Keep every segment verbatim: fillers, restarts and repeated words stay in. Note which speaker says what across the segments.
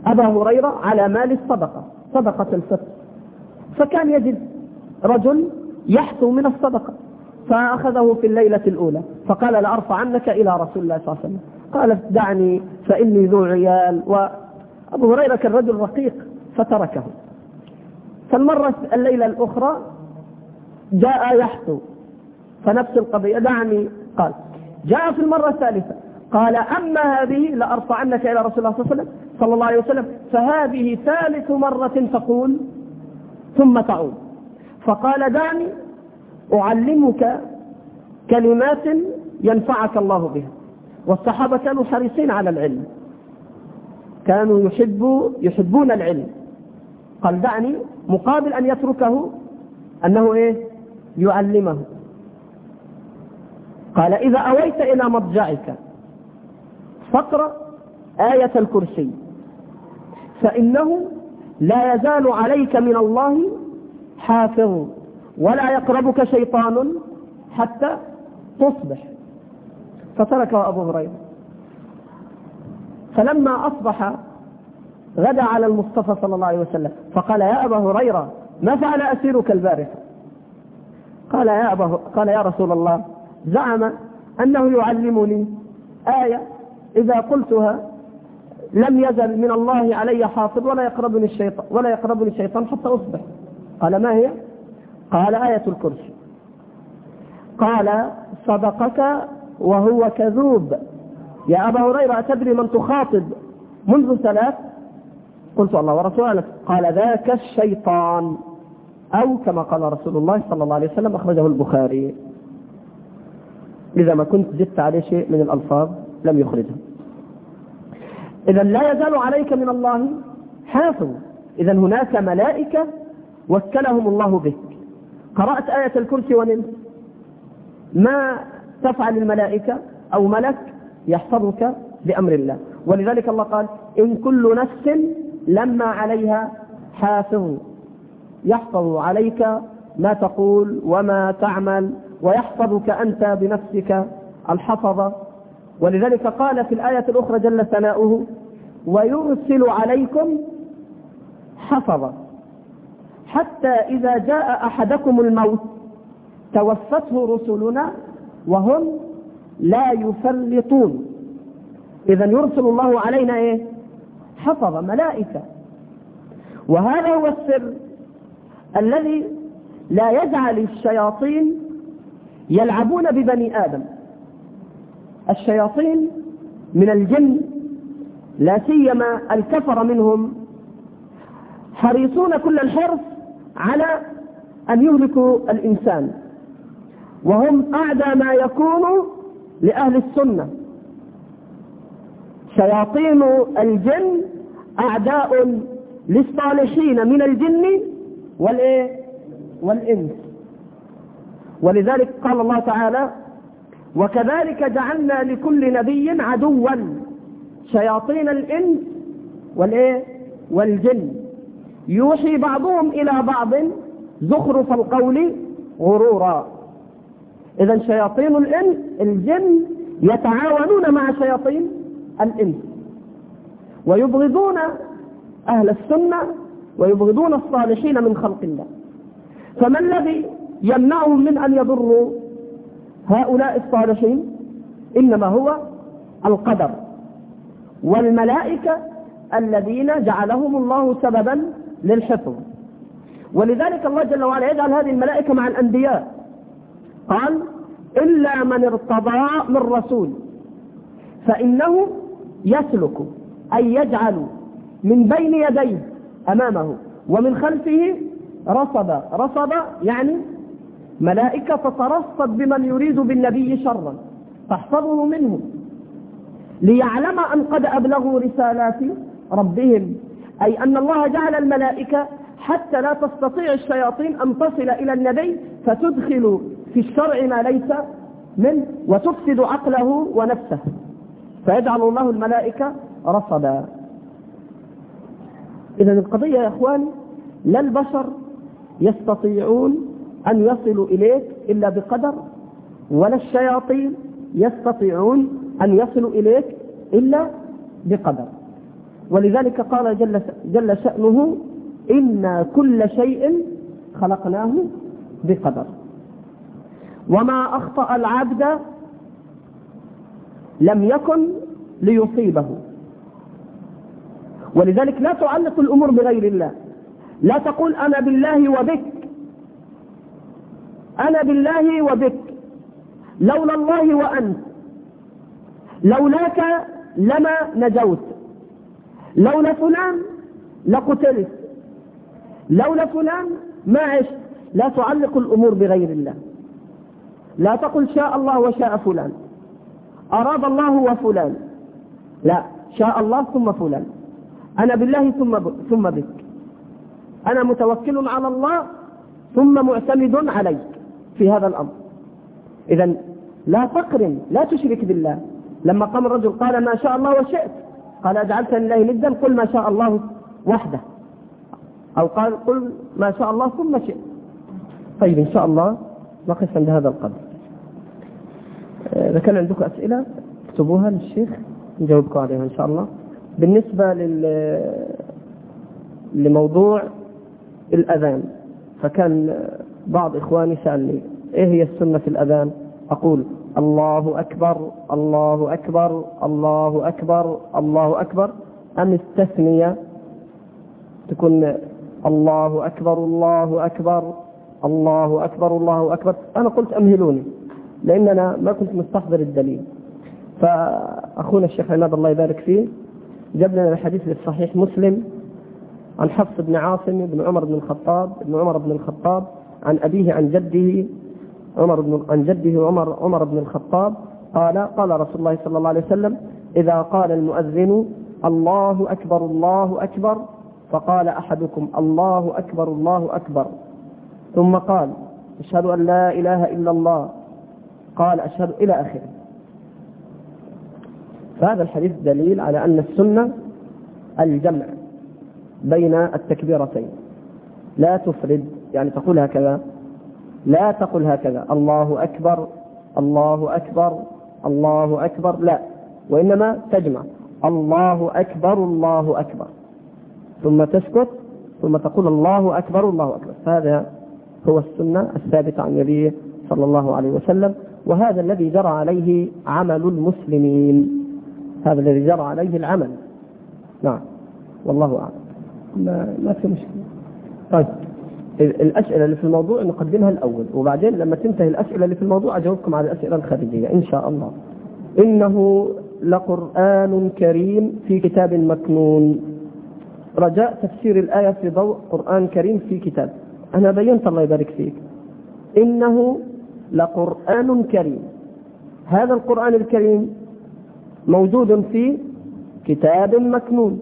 Speaker 1: أبا هريرة على مال الصدقة، صدقة الفطر، فكان يجد رجل يحثو من الصدقة فأخذه في الليلة الأولى فقال لأرفعنك إلى رسول الله صلى الله عليه وسلم. قال دعني فإني ذو عيال، وأبو هريرة كان رجل رقيق فتركه. فالمرة الليلة الأخرى جاء يحثو فنفس القضية، دعني. قال جاء في المرة الثالثة قال أما هذه لأرفعنك إلى رسول الله صلى الله عليه وسلم صلى الله عليه وسلم، فهذه ثالث مرة تقول ثم تعود. فقال دعني أعلمك كلمات ينفعك الله بها. والصحابة كانوا حريصين على العلم، كانوا يحبوا يحبون العلم. قال دعني مقابل أن يتركه أنه إيه يعلمه. قال إذا أويت إلى مضجعك فاقرأ آية الكرسي فإنه لا يزال عليك من الله حافظ ولا يقربك شيطان حتى تصبح. فتركه أبو هريرة. فلما أصبح غدا على المصطفى صلى الله عليه وسلم فقال يا أبا هريرة ما فعل أسيرك البارحة؟ قال يا أبا قال يا رسول الله زعم أنه يعلمني آية إذا قلتها لم يزل من الله علي حافظ ولا يقربني الشيطان ولا يقربني الشيطان حتى أصبح. قال ما هي؟ قال آية الكرسي. قال صدقك وهو كذوب يا أبا هريرة، أتدري من تخاطب منذ ثلاث؟ قلت الله ورسوله. قال ذاك الشيطان، أو كما قال رسول الله صلى الله عليه وسلم أخرجه البخاري. إذا ما كنت زدت عليه شيء من الألفاظ لم يخرجه. إذا لا يزال عليك من الله حافظ. إذا هناك ملائكة وكلهم الله بك. قرأت آية الكرسي ونمت، ما تفعل الملائكة أو ملك يحفظك بأمر الله. ولذلك الله قال إن كل نفس لما عليها حافظ، يحفظ عليك ما تقول وما تعمل ويحفظك أنت بنفسك الحفظة. ولذلك قال في الآية الأخرى جل ثناؤه ويرسل عليكم حفظة حتى إذا جاء أحدكم الموت توفته رسلنا وهم لا يفرطون. إذا يرسل الله علينا إيه؟ حفظة، ملائكة. وهذا هو السر الذي لا يجعل الشياطين يلعبون ببني آدم. الشياطين من الجن لا سيما الكفر منهم حريصون كل الحرص على أن يهلكوا الإنسان، وهم أعدى ما يكون لأهل السنة. شياطين الجن أعداء للصالحين من الجن والإيه؟ والإنس. ولذلك قال الله تعالى وكذلك جعلنا لكل نبي عدوا شياطين الإنس والإيه؟ والجن يوحي بعضهم إلى بعض زخرف القول غرورا. إذا شياطين الإنس الجن يتعاونون مع شياطين الإنس ويبغضون أهل السنة ويبغضون الصالحين من خلق الله. فما الذي يمنعهم من أن يضروا هؤلاء الصالحين؟ إنما هو القدر والملائكة الذين جعلهم الله سببا للحفظ. ولذلك الله جل وعلا يجعل هذه الملائكة مع الأنبياء. قال إلا من ارتضى من رسول فإنه يسلك، أي يجعل من بين يديه أمامه ومن خلفه رصد. رصد يعني ملائكة تترصد بمن يريد بالنبي شرا تحفظه منه ليعلم أن قد أبلغوا رسالات ربهم. أي أن الله جعل الملائكة حتى لا تستطيع الشياطين أن تصل إلى النبي فتدخل في الشرع ما ليس منه وتفسد عقله ونفسه، فيجعل الله الملائكة رصدا. إذا القضية يا إخواني لا البشر يستطيعون أن يصلوا إليك إلا بقدر، ولا الشياطين يستطيعون أن يصلوا إليك إلا بقدر. ولذلك قال جل, جل شأنه إنا كل شيء خلقناه بقدر. وما أخطأ العبد لم يكن ليصيبه. ولذلك لا تعلق الأمور بغير الله. لا تقول أنا بالله وبك، أنا بالله وبك، لولا الله وأنت، لولاك لما نجوت، لولا فلان لقتلت، لولا فلان ما عشت. لا تعلق الأمور بغير الله. لا تقل شاء الله وشاء فلان، أراد الله وفلان، لا، شاء الله ثم فلان، أنا بالله ثم ثم بك، أنا متوكل على الله ثم معتمد عليك في هذا الأمر. إذن لا تقرن، لا تشرك بالله. لما قام الرجل قال ما شاء الله وشئت، قال أجعلتني لله ندا، قل ما شاء الله وحده، أو قال قل ما شاء الله ثم شئت. طيب إن شاء الله نقف عند هذا القدر. إذا كان عندكم أسئلة اكتبوها للشيخ نجاوبكم عليها إن شاء الله. بالنسبة لل... لموضوع الأذان، فكان بعض إخواني سألني إيه هي السنة في الأذان؟ أقول الله أكبر الله أكبر الله أكبر الله أكبر، أم التثنية تكون الله أكبر الله أكبر الله أكبر الله أكبر؟ أنا قلت أمهلوني لأن أنا ما كنت مستحضر الدليل. فأخونا الشيخ عماد الله يبارك فيه جاب لنا الحديث للصحيح مسلم عن حفص بن عاصم بن عمر بن الخطاب بن عمر بن الخطاب عن أبيه عن جده عمر بن عن جده عمر عمر بن الخطاب قال قال رسول الله صلى الله عليه وسلم إذا قال المؤذن الله أكبر الله أكبر فقال أحدكم الله أكبر الله أكبر ثم قال أشهد أن لا إله إلا الله قال أشهد إلى آخره. فهذا الحديث دليل على أن السنة الجمع بين التكبيرتين، لا تفرد، يعني تقول هكذا، لا تقل هكذا الله أكبر الله أكبر الله أكبر، لا، وإنما تجمع الله أكبر الله أكبر ثم تسكت ثم تقول الله أكبر الله أكبر. هذا هو السنة الثابتة عن النبي صلى الله عليه وسلم، وهذا الذي جرى عليه عمل المسلمين، هذا الذي جرى عليه العمل. نعم والله أعلم. ما, ما في مشكلة. طيب الأسئلة اللي في الموضوع نقدمها الأول، وبعدين لما تنتهي الأسئلة اللي في الموضوع أجاوبكم على الأسئلة الخارجية إن شاء الله. إنه لقرآن كريم في كتاب مكنون. رجاء تفسير الآية في ضوء قرآن كريم في كتاب. أنا بينت الله يبارك فيك. إنه لقرآن كريم، هذا القرآن الكريم موجود في كتاب مكنون،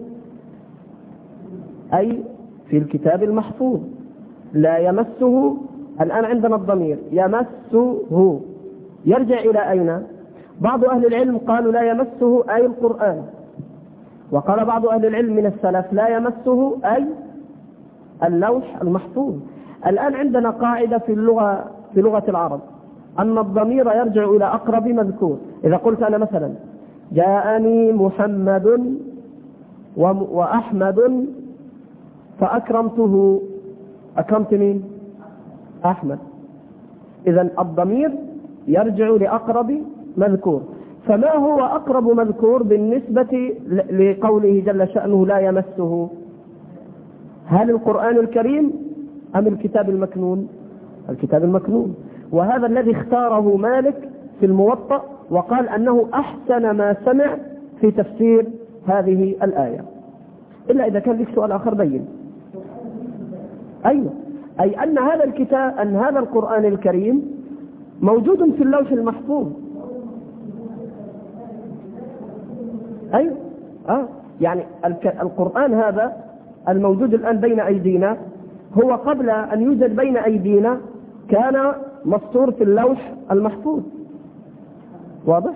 Speaker 1: أي في الكتاب المحفوظ لا يمسه. الآن عندنا الضمير يمسه يرجع إلى أين؟ بعض أهل العلم قالوا لا يمسه أي القرآن، وقال بعض أهل العلم من السلف لا يمسه أي اللوح المحفوظ. الآن عندنا قاعدة في اللغة في لغة العرب أن الضمير يرجع إلى أقرب مذكور. إذا قلت أنا مثلا جاءني محمد وأحمد فأكرمته، أكرمت مين؟ أحمد. إذن الضمير يرجع لأقرب مذكور. فما هو أقرب مذكور بالنسبة لقوله جل شأنه لا يمسه؟ هل القرآن الكريم أم الكتاب المكنون؟ الكتاب المكنون. وهذا الذي اختاره مالك في الموطأ، وقال أنه أحسن ما سمع في تفسير هذه الآية. إلا إذا كان لك سؤال آخر بين. أيوة، أي أن هذا الكتاب أن هذا القرآن الكريم موجود في اللوح المحفوظ. أيوة، آه يعني القرآن هذا الموجود الآن بين أيدينا هو قبل أن يوجد بين أيدينا كان مسطور في اللوح المحفوظ. واضح؟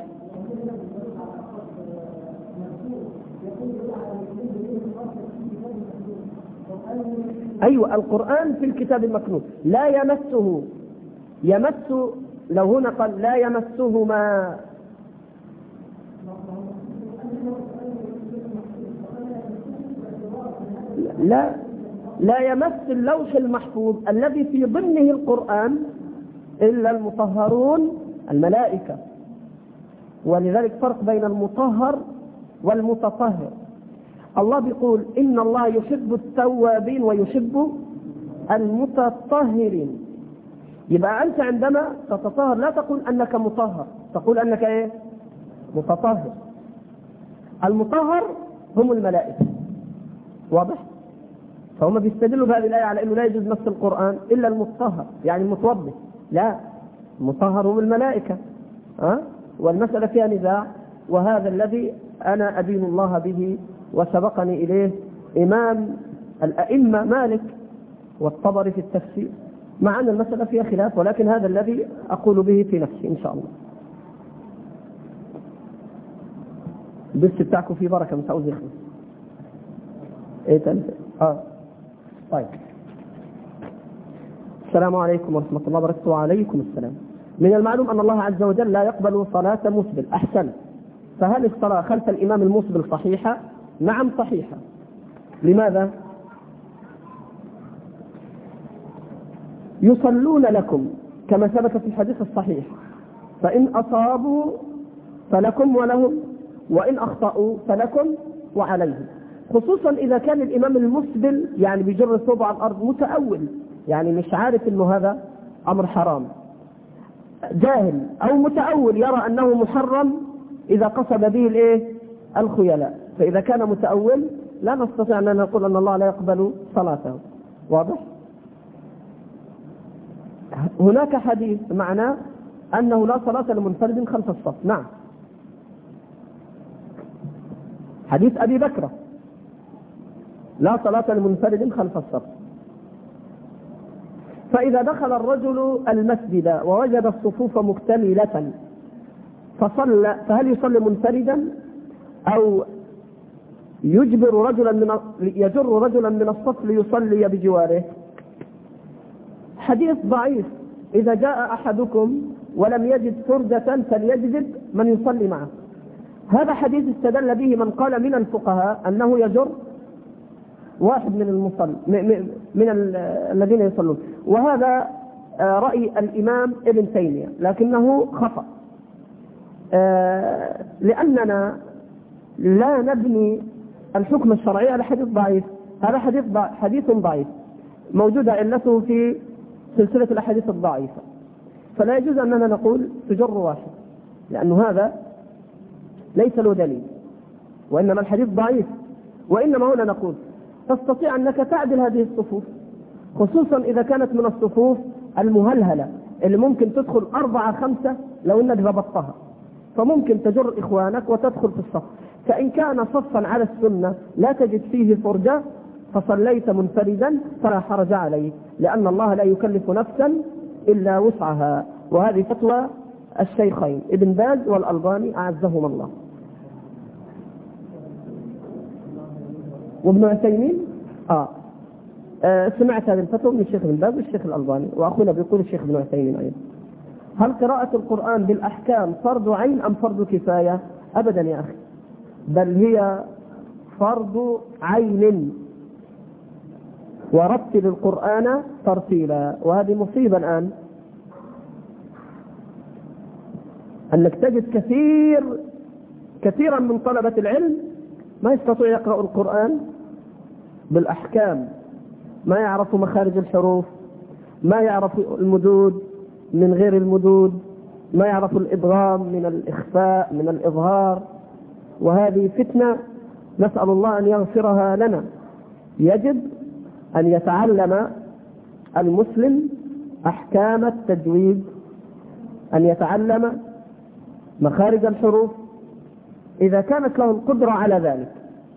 Speaker 1: أيوة، القرآن في الكتاب المكنون لا يمسه. يمس لو هنا قال لا يمسه ما لا لا يمس اللوح المحفوظ الذي في ضمنه القرآن إلا المطهرون الملائكة. ولذلك فرق بين المطهر والمتطهر. الله بيقول إن الله يحب التوابين ويحب المتطهرين. يبقى أنت عندما تتطهر لا تقول أنك مطهر، تقول أنك إيه؟ متطهر. المطهر هم الملائكة. واضح؟ فهم بيستدلوا بهذه الآية على أنه لا يجوز مس القرآن إلا المطهر، يعني المتوضئ. لا، المطهر هم الملائكة. أه؟ والمسألة فيها نزاع، وهذا الذي أنا أدين الله به وسبقني إليه إمام الأئمة مالك والطبري في التفسير، مع أن المسألة فيها خلاف، ولكن هذا الذي أقول به في نفسي إن شاء الله. الدرس بتاعكم فيه بركة، مش عاوز يخلص. إيه تاني؟ آه طيب. السلام عليكم ورحمة الله وبركاته. وعليكم السلام. من المعلوم أن الله عز وجل لا يقبل صلاة مسبل. أحسن. فهل الصلاة خلف الإمام المسبل صحيحة؟ نعم صحيحة. لماذا؟ يصلون لكم كما ثبت في الحديث الصحيح، فإن أصابوا فلكم ولهم، وإن أخطأوا فلكم وعليهم. خصوصا إذا كان الإمام المسبل يعني بيجر ثوبه على الأرض متأول، يعني مش عارف إنه هذا أمر حرام، جاهل أو متأول يرى أنه محرم إذا قصد به الإيه؟ الخيلاء. فإذا كان متأول لا نستطيع أن نقول أن الله لا يقبل صلاته. واضح؟ هناك حديث معناه أنه لا صلاة لمنفرد خلف الصف. نعم، حديث أبي بكر لا صلاة لمنفرد خلف الصف. فإذا دخل الرجل المسجد ووجد الصفوف مكتملة فصلى، فهل يصلي منفردا أو يجبر رجلا من يجر رجلا من الصف ليصلي بجواره؟ حديث ضعيف. إذا جاء أحدكم ولم يجد فرجة فليجد من يصلي معه. هذا حديث استدل به من قال من الفقهاء أنه يجر واحد من المصل من, من الذين يصلون، وهذا رأي الإمام ابن تيمية، لكنه خطأ، لأننا لا نبني الحكم الشرعي على حديث ضعيف. هذا حديث حديث ضعيف موجودة علته في سلسلة الأحاديث الضعيفة، فلا يجوز أننا نقول تجر واحد، لأنه هذا ليس له دليل، وإنما الحديث ضعيف. وإنما هنا نقول تستطيع أنك تعدل هذه الصفوف، خصوصا إذا كانت من الصفوف المهلهلة اللي ممكن تدخل أربعة خمسة لو أنك ضبطتها، فممكن تجر إخوانك وتدخل في الصف. فإن كان صفا على السنة لا تجد فيه فرجة فصليت منفردا فلا حرج عليك، لأن الله لا يكلف نفسا إلا وسعها. وهذه فتوى الشيخين ابن باز والألباني أعزهما الله. وابن عثيمين آه. آه سمعت هذه الفتوى من الشيخ ابن باز والشيخ الألباني، وأخونا بيقول الشيخ ابن عثيمين أيضا. هل قراءة القرآن بالأحكام فرض عين أم فرض كفاية؟ أبدا يا أخي، بل هي فرض عين. ورتل القرآن ترتيلا. وهذه مصيبة الآن، أنك تجد كثير كثيرا من طلبة العلم ما يستطيع يقرأ القرآن بالأحكام، ما يعرف مخارج الحروف، ما يعرف المدود من غير المدود، ما يعرف الإدغام من الإخفاء من الإظهار. وهذه فتنة نسأل الله أن يغفرها لنا. يجب أن يتعلم المسلم أحكام التجويد، أن يتعلم مخارج الحروف إذا كانت له القدرة على ذلك.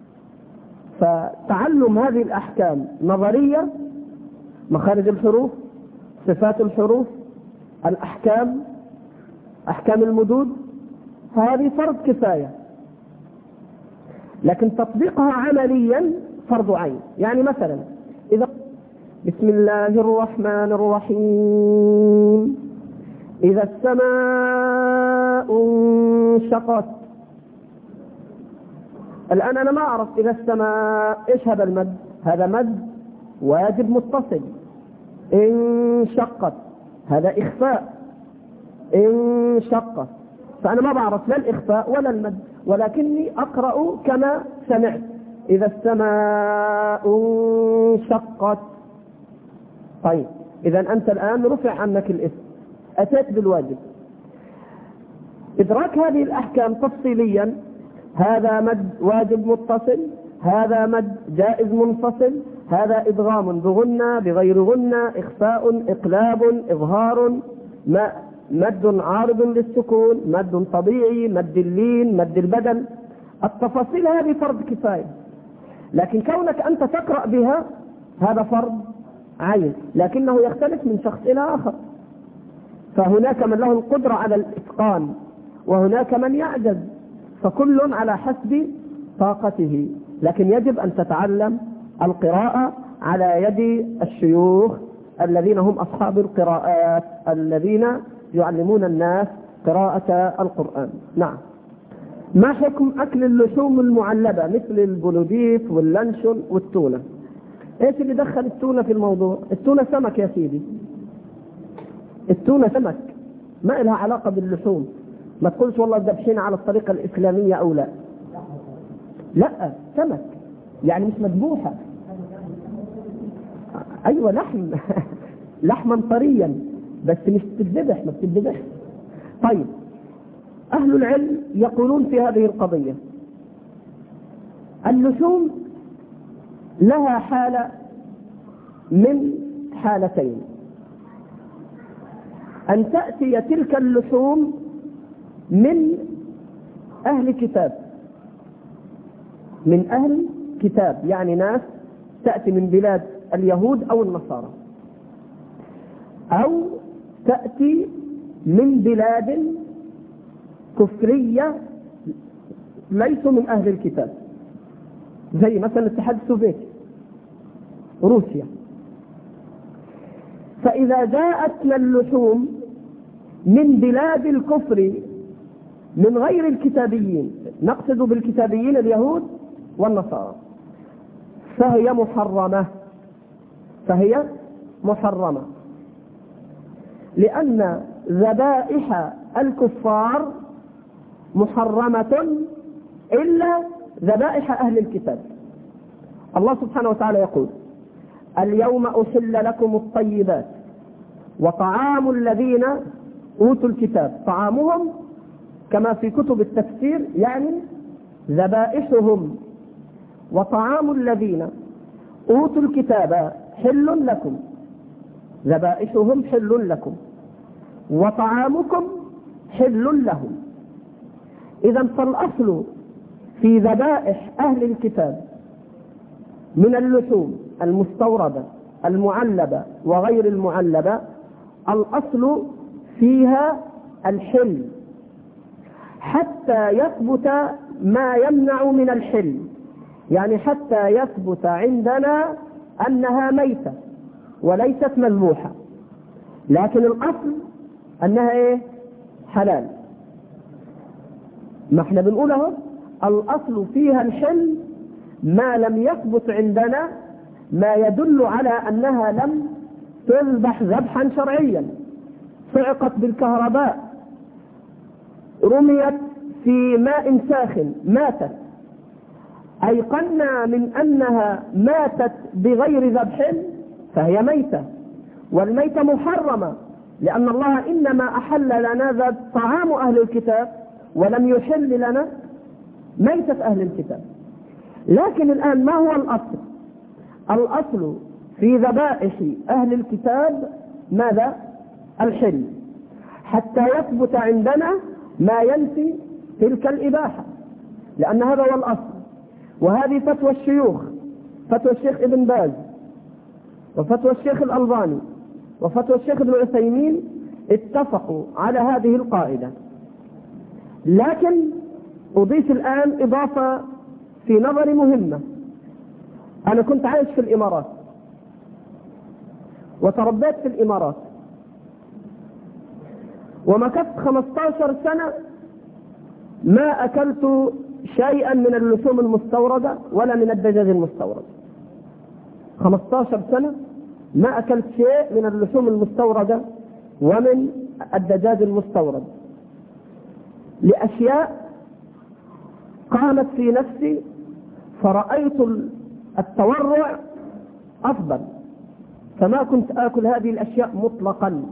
Speaker 1: فتعلم هذه الأحكام نظرية، مخارج الحروف، صفات الحروف، الأحكام، أحكام المدود، هذه فرض كفاية. لكن تطبيقها عمليا فرض عين. يعني مثلا إذا بسم الله الرحمن الرحيم إذا السماء انشقت، الآن أنا ما أعرف إذا السماء إيش هذا المد، هذا مد واجب متصل. انشقت هذا إخفاء، انشقت، فأنا ما بعرف لا الإخفاء ولا المد، ولكني أقرأ كما سمعت. إذا السماء انشقت. طيب إذا أنت الآن رفع عنك الإثم، أتيت بالواجب. إدراك هذه الأحكام تفصيليا، هذا مد واجب متصل، هذا مد جائز منفصل، هذا إدغام بغنة بغير غنة، إخفاء إقلاب إظهار، مد عارض للسكون، مد طبيعي، مد اللين، مد البدل. التفاصيل هذه فرض كفاية، لكن كونك أنت تقرأ بها هذا فرض عين، لكنه يختلف من شخص إلى آخر. فهناك من له القدرة على الإتقان وهناك من يعجز، فكل على حسب طاقته. لكن يجب أن تتعلم القراءة على يد الشيوخ الذين هم أصحاب القراءات، الذين يعلمون الناس قراءة القرآن. نعم. ما حكم أكل اللحوم المعلبة مثل البلوديف واللانشون والتونة؟ ايش اللي دخل التونة في الموضوع؟ التونة سمك يا سيدي، التونة سمك، ما لها علاقة باللحوم. ما تقولش والله ذبحين على الطريقة الإسلامية أو لا. لا، سمك يعني مش مذبوحة. أيوة لحم لحما طريا، بس مش بتذبح، ما بتذبح. طيب أهل العلم يقولون في هذه القضية اللحوم لها حالة من حالتين: أن تأتي تلك اللحوم من أهل كتاب، من أهل كتاب يعني ناس تأتي من بلاد اليهود أو النصارى، أو تأتي من بلاد كفرية ليسوا من أهل الكتاب، زي مثلا الاتحاد السوفيتي، روسيا. فإذا جاءتنا اللحوم من بلاد الكفر من غير الكتابيين، نقصد بالكتابيين اليهود والنصارى، فهي محرمة، فهي محرمة لأن ذبائح الكفار محرمة إلا ذبائح أهل الكتاب. الله سبحانه وتعالى يقول: اليوم أحل لكم الطيبات وطعام الذين أوتوا الكتاب، طعامهم كما في كتب التفسير يعني ذبائحهم، وطعام الذين أوتوا الكتاب حل لكم، ذبائحهم حل لكم وطعامكم حل لهم. إذا فالأصل في ذبائح أهل الكتاب من اللحوم المستوردة المعلبة وغير المعلبة الأصل فيها الحل، حتى يثبت ما يمنع من الحل، يعني حتى يثبت عندنا أنها ميتة وليست مذبوحة، لكن الأصل أنها إيه؟ حلال. ما احنا بنقوله الأصل فيها الحل ما لم يثبت عندنا ما يدل على أنها لم تذبح ذبحا شرعيا، صعقت بالكهرباء، رميت في ماء ساخن ماتت، أيقنا من أنها ماتت بغير ذبح فهي ميتة، والميتة محرمة، لأن الله إنما أحل لنا ذا طعام أهل الكتاب ولم يحل لنا ميتة أهل الكتاب. لكن الآن ما هو الأصل؟ الأصل في ذبائح أهل الكتاب ماذا؟ الحل، حتى يثبت عندنا ما ينفي تلك الإباحة، لأن هذا هو الأصل. وهذه فتوى الشيوخ، فتوى الشيخ ابن باز وفتوى الشيخ الألباني وفتوى الشيخ ابن عثيمين اتفقوا على هذه القاعدة. لكن أضيف الآن إضافة في نظري مهمة. أنا كنت عايش في الإمارات وتربيت في الإمارات ومكثت خمسة عشر سنة ما أكلت شيئا من اللحوم المستوردة ولا من الدجاج المستورد. خمسة عشر سنة ما أكلت شيء من اللحوم المستوردة ومن الدجاج المستورد، لأشياء قامت في نفسي فرأيت التورع أفضل، فما كنت آكل هذه الأشياء مطلقا.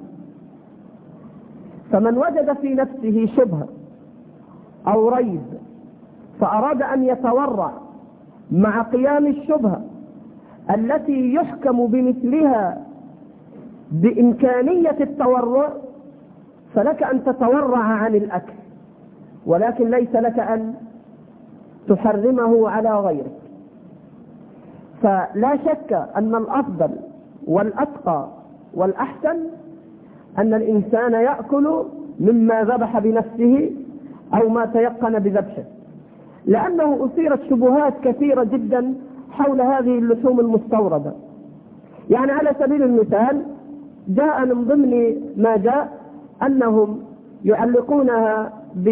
Speaker 1: فمن وجد في نفسه شبهة أو ريب فأراد أن يتورع مع قيام الشبهة التي يحكم بمثلها بإمكانية التورع، فلك أن تتورع عن الأكل، ولكن ليس لك أن تحرمه على غيرك. فلا شك أن الأفضل والأتقى والأحسن أن الإنسان يأكل مما ذبح بنفسه أو ما تيقن بذبحه، لأنه أثيرت شبهات كثيرة جدا حول هذه اللحوم المستوردة. يعني على سبيل المثال جاء من ضمن ما جاء أنهم يعلقونها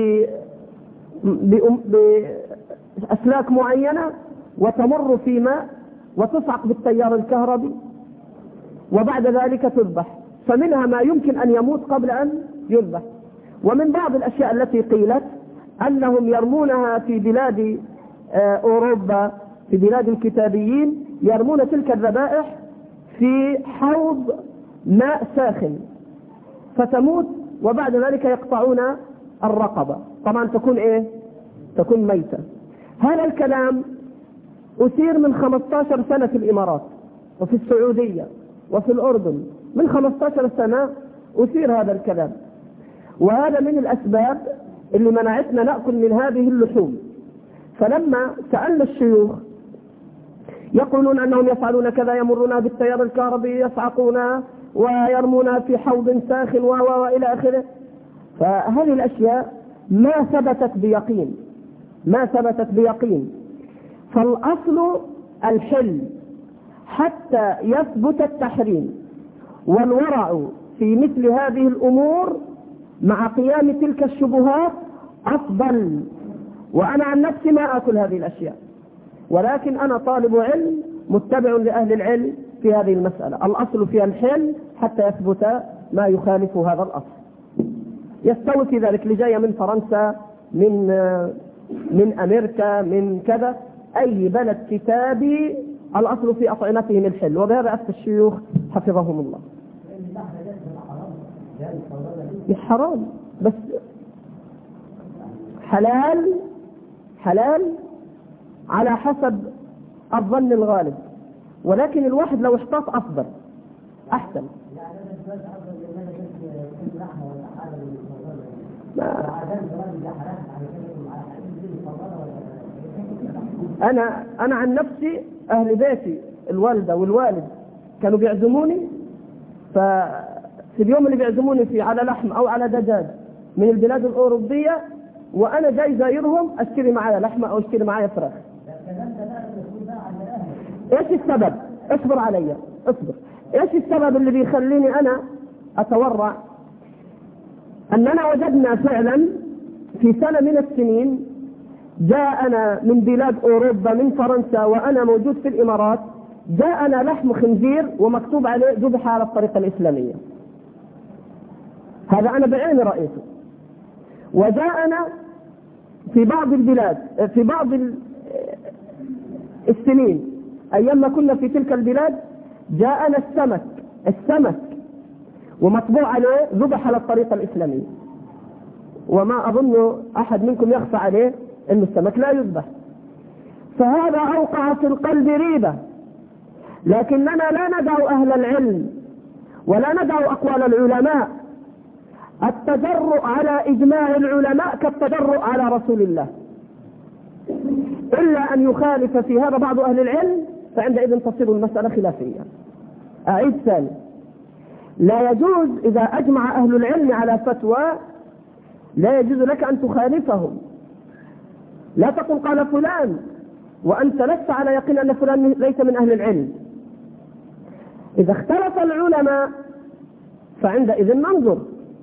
Speaker 1: بأسلاك معينة وتمر في ماء وتصعق بالتيار الكهربي وبعد ذلك تذبح، فمنها ما يمكن أن يموت قبل أن يذبح. ومن بعض الأشياء التي قيلت أنهم يرمونها في بلاد أوروبا، في بلاد الكتابيين، يرمون تلك الذبائح في حوض ماء ساخن فتموت وبعد ذلك يقطعون الرقبة، طبعا تكون إيه؟ تكون ميتة. هذا الكلام أثير من خمسة عشر سنة في الإمارات وفي السعودية وفي الأردن، من خمسة عشر سنة أثير هذا الكلام، وهذا من الأسباب اللي منعتنا نأكل من هذه اللحوم. فلما سألنا الشيوخ يقولون أنهم يفعلون كذا، يمرون بالتيار الكهربي، يصعقون ويرمون في حوض ساخن وإلى آخره، فهذه الأشياء ما ثبتت بيقين، ما ثبتت بيقين. فالأصل الحل حتى يثبت التحريم، والورع في مثل هذه الأمور مع قيام تلك الشبهات أفضل. وأنا عن نفسي ما أكل هذه الأشياء، ولكن أنا طالب علم متبع لأهل العلم في هذه المسألة. الأصل فيها الحل حتى يثبت ما يخالف هذا الأصل. يستوي في ذلك اللي جاية من فرنسا، من من أمريكا، من كذا، أي بلد كتابي الأصل في أطعمتهم الحل، وبهذا أفتى الشيوخ حفظهم الله. حرام بس حلال، حلال على حسب الظن الغالب، ولكن الواحد لو احتاط أفضل أحسن. أنا أنا عن نفسي أهل بيتي الوالدة والوالد كانوا بيعزموني، ففي اليوم اللي بيعزموني فيه على لحم أو على دجاج من البلاد الأوروبية وأنا جاي زايرهم أشتري معايا لحمة أو أشتري معايا فراخ. إيش السبب؟ اصبر علي، اصبر. إيش السبب اللي بيخليني أنا أتورع؟ أننا وجدنا فعلا في سنة من السنين جاءنا من بلاد أوروبا، من فرنسا، وأنا موجود في الإمارات، جاءنا لحم خنزير ومكتوب عليه ذبح على الطريقة الإسلامية. هذا أنا بعيني رأيته. وجاءنا في بعض البلاد في بعض السنين أيام ما كنا في تلك البلاد جاءنا السمك السمك ومطبوع عليه ذبح على الطريقة الإسلامية، وما أظن أحد منكم يخفى عليه أن السمك لا يذبح. فهذا أوقع في القلب ريبة، لكننا لا ندع أهل العلم ولا ندع أقوال العلماء. التجرؤ على إجماع العلماء كالتجرؤ على رسول الله، إلا أن يخالف في هذا بعض أهل العلم فعندئذ تصير المسألة خلافية. أعيد ثاني، لا يجوز إذا أجمع أهل العلم على فتوى لا يجوز لك أن تخالفهم. لا تقل قال فلان وأنت لست على يقين أن فلان ليس من أهل العلم. إذا اختلف العلماء فعندئذ ننظر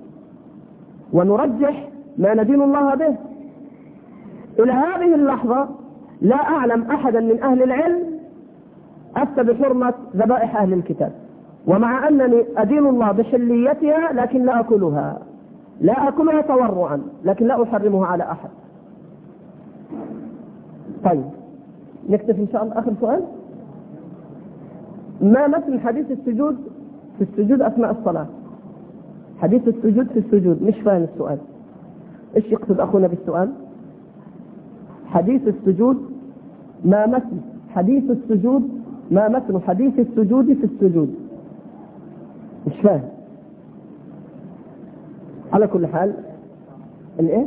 Speaker 1: ونرجح ما ندين الله به. إلى هذه اللحظة لا أعلم أحدا من أهل العلم أفتى بحرمة ذبائح أهل الكتاب، ومع أنني أدين الله بحليتها لكن لا أكلها، لا أكلها تورعا، لكن لا أحرمها على أحد. طيب نكتفي إن شاء الله. آخر سؤال: ما مثل حديث السجود في السجود أثناء الصلاة؟ حديث السجود في السجود، مش فاهم السؤال. إيش يقصد أخونا بالسؤال؟ حديث السجود، ما مثل حديث السجود ما مثل حديث السجود في السجود، مش فاهم. على كل حال الايه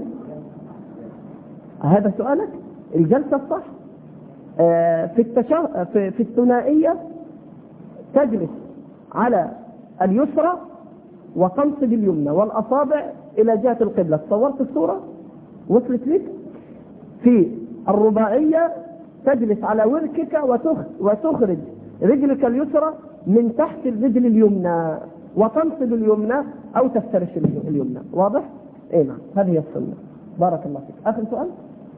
Speaker 1: هذا سؤالك. الجلسة الصح آه في التشا... في, في الثنائية تجلس على اليسرى وتنصب اليمنى والأصابع إلى جهة القبلة. تصورت الصورة؟ وصلت لك؟ في الرباعية تجلس على وركك وتخرج رجلك اليسرى من تحت الرجل اليمنى وتنصب اليمنى أو تفترش اليمنى. واضح؟ اي نعم، هذه هي السنة. بارك الله فيك. آخر سؤال؟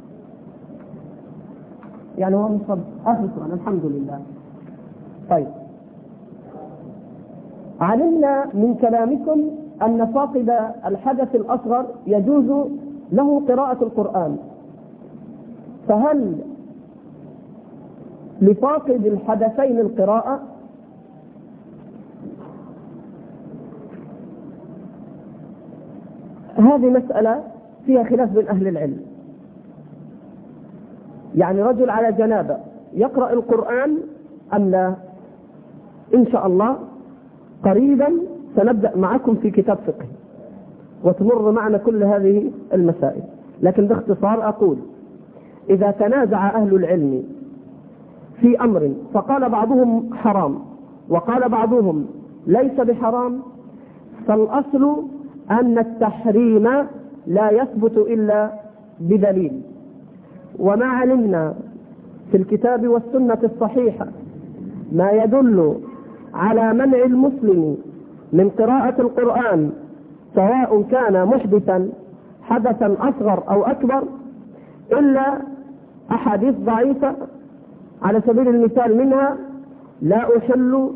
Speaker 1: يعني هو مصب. آخر سؤال. الحمد لله. طيب، علمنا من كلامكم أن فاقد الحدث الأصغر يجوز له قراءة القرآن، فهل لفاقد الحدثين القراءة؟ هذه مسألة فيها خلاف بين أهل العلم. يعني رجل على جنابة يقرأ القرآن أم لا؟ إن شاء الله قريبا سنبدأ معكم في كتاب فقه وتمر معنا كل هذه المسائل، لكن باختصار أقول: إذا تنازع أهل العلم في أمر فقال بعضهم حرام وقال بعضهم ليس بحرام، فالأصل أن التحريم لا يثبت إلا بدليل. وما علمنا في الكتاب والسنة الصحيحة ما يدل على منع المسلم من قراءة القرآن سواء كان محدثا حدثا أصغر أو أكبر إلا أحاديث ضعيفة. على سبيل المثال منها: لا أحل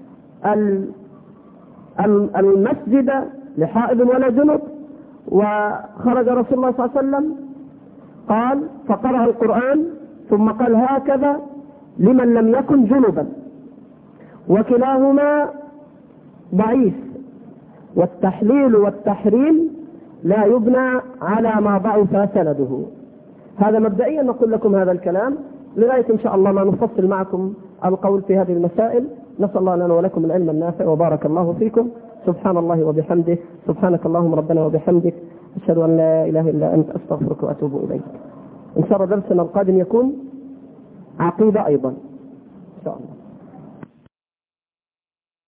Speaker 1: المسجد لحائض ولا جنب، وخرج رسول الله صلى الله عليه وسلم قال فقرأ القرآن ثم قال هكذا لمن لم يكن جنبا، وكلاهما ضعيف. والتحليل والتحريم لا يبنى على ما ضعف سنده. هذا مبدئيا نقول لكم هذا الكلام لغاية إن شاء الله ما نفصل معكم القول في هذه المسائل. نسأل الله لنا ولكم العلم النافع وبارك الله فيكم. سبحان الله وبحمده، سبحانك اللهم ربنا وبحمدك، أشهد أن لا إله إلا أنت، أستغفرك وأتوب إليك. إن شاء الله درسنا القادم يكون عقيدة أيضا إن شاء الله.